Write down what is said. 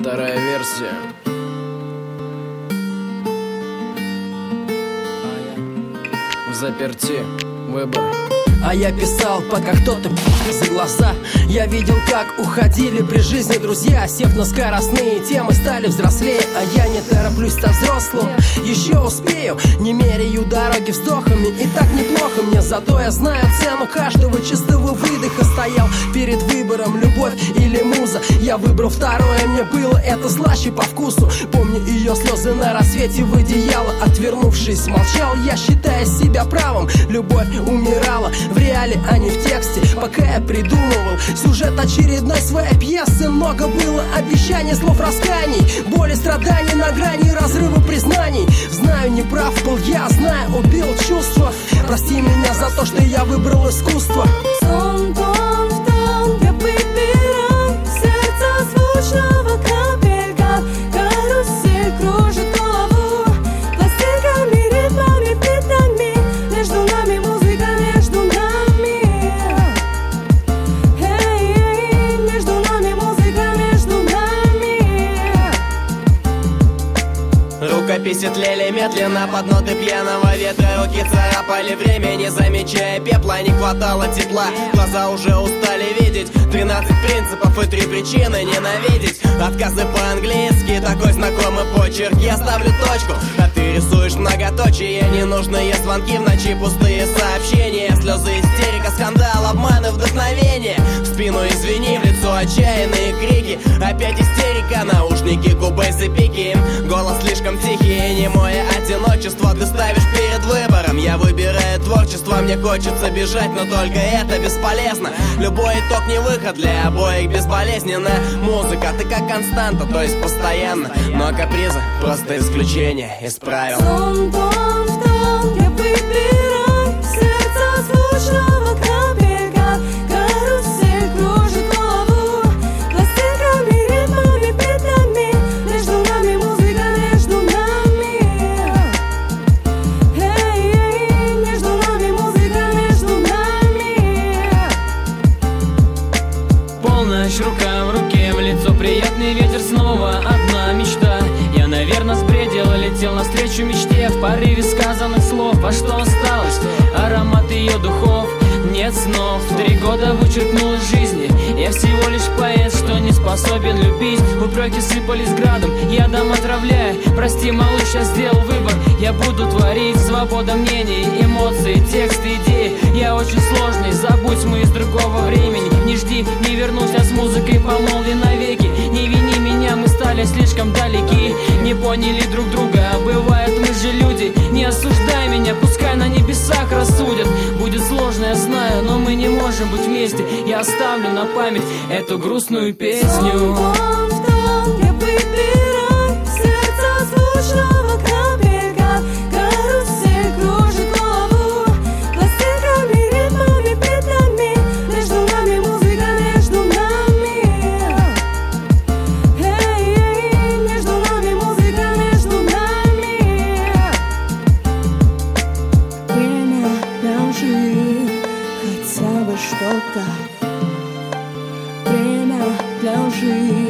Вторая версия. Взаперти. Выбор. А я писал, пока кто-то за глаза. Я видел, как уходили при жизни друзья. Сев на скоростные темы, стали взрослее. А я не тороплюсь стать взрослым. Еще успею, не меряю дороги вздохами. И так неплохо мне, зато я знаю цену каждого чистого выдоха. Стоял перед выбором, любовь или муза. Я выбрал второе, мне было это слаще по вкусу. Помню ее слезы на рассвете в одеяло. Отвернувшись, молчал я, считая себя правым. Любовь умирала в реале, а не в тексте. Пока я придумывал сюжет очередной своей пьесы, много было обещаний, слов, расканий, боли, страданий на грани разрыва признаний. Знаю, не прав был я, знаю, убил чувства. Прости меня за то, что я выбрал искусство. Сон, дом, в дом, я выбираю сердце звучного капелька. Карусель кружит голову пластинками, ритмами, битами. Между нами музыка, между нами. Эй, между нами музыка, между нами. Рукописи тлели медленно под ноты пьяного ветра. Руки царапали время, не замечая пепла. Не хватало тепла, глаза уже устали видеть. 13 принципов и 3 причины ненавидеть. Отказы по-английски, такой знакомый почерк. Я ставлю точку, а ты рисуешь многоточие. Ненужные звонки в ночи, пустые сообщения. Слезы, истерика, скандал, обман и вдохновение. В спину извини, в лицо отчаянные крики. Опять истерика, наушники, губы пики. Голос слишком тихий, немое одиночество. Ты ставишь перед выбором, я выбираю творчество. Мне хочется бежать, но только это бесполезно. Любой итог не выход, для обоих безболезненно. Музыка, ты как константа, то есть постоянно. Но капризы просто исключение из правил. Сон, дом, в дом, я выбираю сердце звучного капелька. Карусель кружит голову пластинками, ритмами, битами. Между нами музыка, между нами. Эй, между нами музыка, между нами. Полночь, рука в руке, в лицо приятный ветер. Снова одна мечта. Я, наверное, сбредил, летел навстречу мечте. В порыве сказанных слов, а что осталось? Аромат ее духов, нет снов. 3 года вычеркнул из жизни. Я всего лишь поэт, что не способен любить. Упреки сыпались градом, ядом отравляя. Прости, малыш, я сделал выбор. Я буду творить, свобода мнений, эмоций, тексты, идеи. Я очень сложный, забудь, мы из другого времени. Не жди, не вернусь, я с музыкой помолвлен навеки. Не вини меня, мы стали слишком далеки. Не поняли друг друга, бывает, мы же люди. Не осуждай меня, пускай на небесах рассудят. Будет сложно, я знаю, но мы не можем быть вместе. Я оставлю на память эту грустную песню. Сон, дом, в дом, я выбираю сердце звучного капелька. Карусель кружит голову пластинками, ритмами, битами. Между нами музыка, между нами. Эй, между нами музыка, между нами. Время для лжи, хотя бы что-то. Время для лжи.